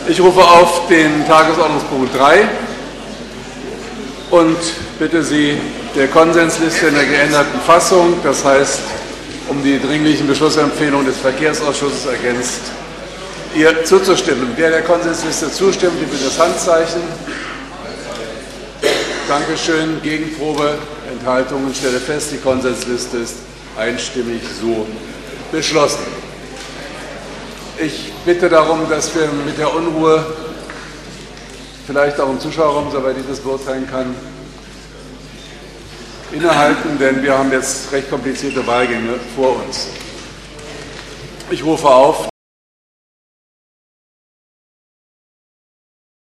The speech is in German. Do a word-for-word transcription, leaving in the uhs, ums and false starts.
Ich rufe auf den Tagesordnungspunkt drei und bitte Sie, der Konsensliste in der geänderten Fassung, das heißt um die dringlichen Beschlussempfehlungen des Verkehrsausschusses ergänzt, ihr zuzustimmen. Wer der Konsensliste zustimmt, bitte das Handzeichen. Dankeschön. Gegenprobe, Enthaltungen. Stelle fest, die Konsensliste ist einstimmig so beschlossen. Ich bitte darum, dass wir mit der Unruhe, vielleicht auch im Zuschauerraum, soweit ich das beurteilen kann, innehalten, denn wir haben jetzt recht komplizierte Wahlgänge vor uns. Ich rufe auf